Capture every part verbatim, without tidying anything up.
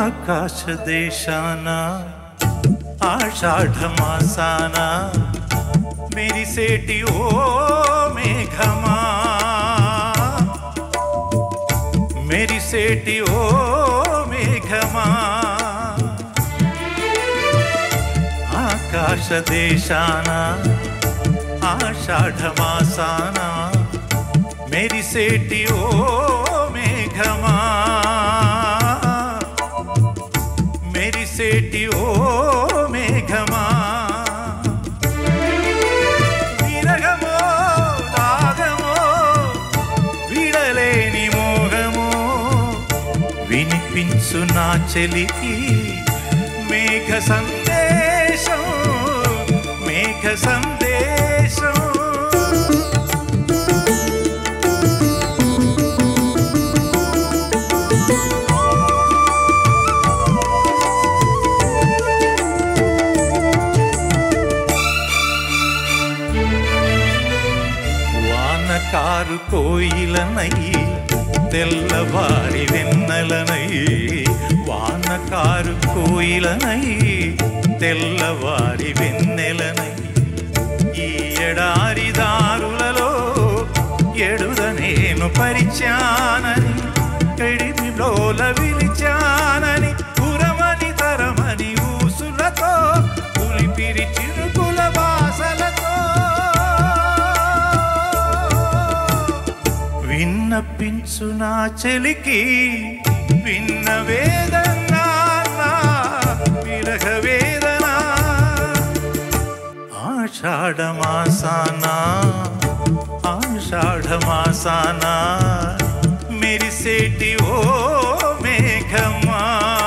ఆకాశ దేశాన ఆషాఢ మాసాన మెరిసేటి ఓ మేఘమా మెరిసేటి ఓ మేఘమా ఆకాశ దేశాన ఆషాఢ మాసాన మెరిసేటి ఓ మేఘమా మెరిసేటి ఓ మేఘమా విరగమో రాగమో విడలేని మోహమో వినిపించు నా చెలికి మేఘ సందేశం మేఘ సందేశం కారు కోయిలనై తెల్లవారి వెన్నెలనై వాన కారు కోయిలనై తెల్లవారి వెన్నెలనై ఈ ఎడారి దారులలో ఎడుద నేను పరిచానని కడిమిలోల విలిచానని పురమని తరమని ఊసులతో పులిపిరి చిరుకుల బాసలతో విన్నపించు నా చెలికి విన్న వేదన విరహ వేదన ఆషాఢ మాసాన ఆషాఢ మాసాన మెరిసేటి ఓ మేఘమా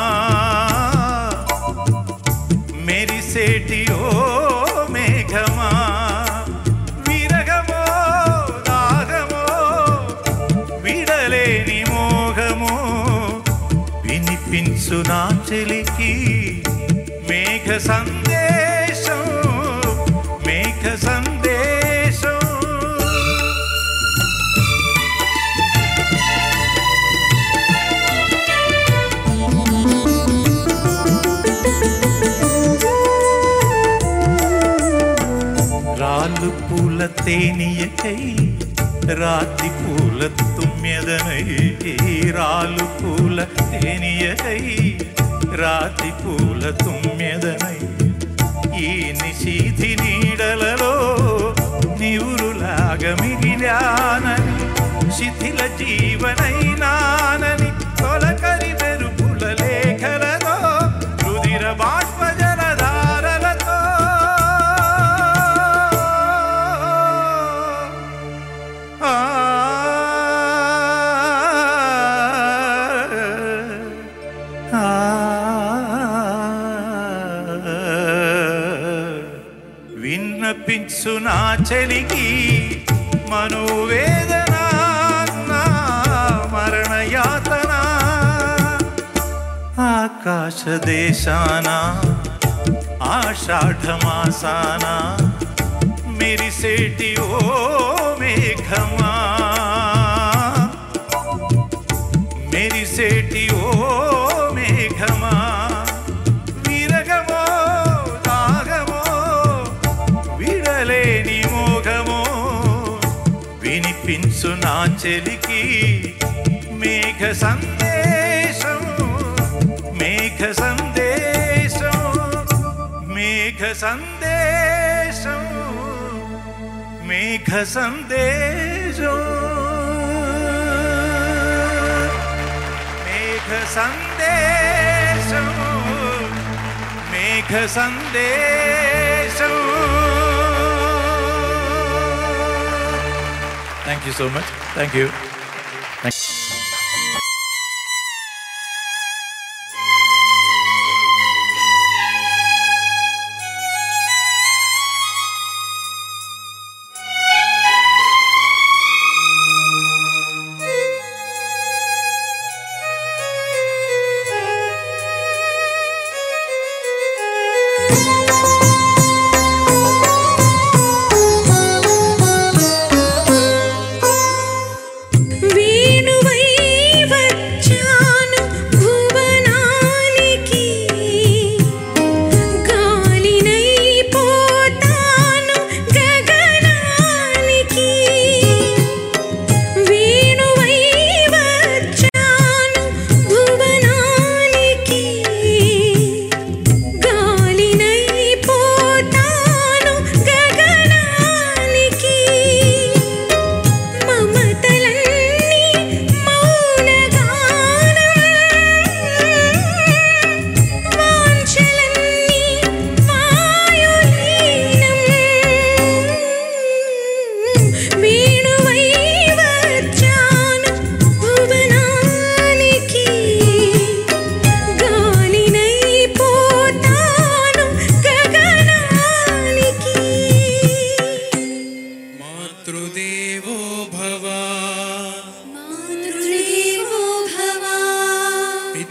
మెరిసేటి ఓ మేఘమా వినిపించు నా చెలికి మేఘ సందేశం మేఘ సందేశం రాళ్ళు పూల తేనియకై రాతి పూల తుమ్మెదనై రాలు పూల తేనియకై రాతి పూల తుమ్మెదనై ఈ నిశీధి నీడలలో నివురులాగా మిగిలానని శిథిల జీవనైనానని తొలకరి మెరుపుల లేఖలతో రుధిర బాష్ప జలధారలతో విన్నపించు నా చెలికి మనోవేదన మరణయాతన ఆకాశ దేశాన ఆషాఢ మాసాన మెరిసేటి ఓ మేఘమా మెరిసేటి ఓ మేఘమా విరగమో రాగమో విడలేని మోహమో వినిపించు నా చెలికి మేఘ సందేశం మేఘ సందేశం మేఘ సందేశం మేఘ సందేశం మేఘ సందేశం మేఘ సందేశం. Thank you so much. Thank you. Thank you.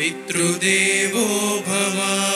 పితృదేవో భవ.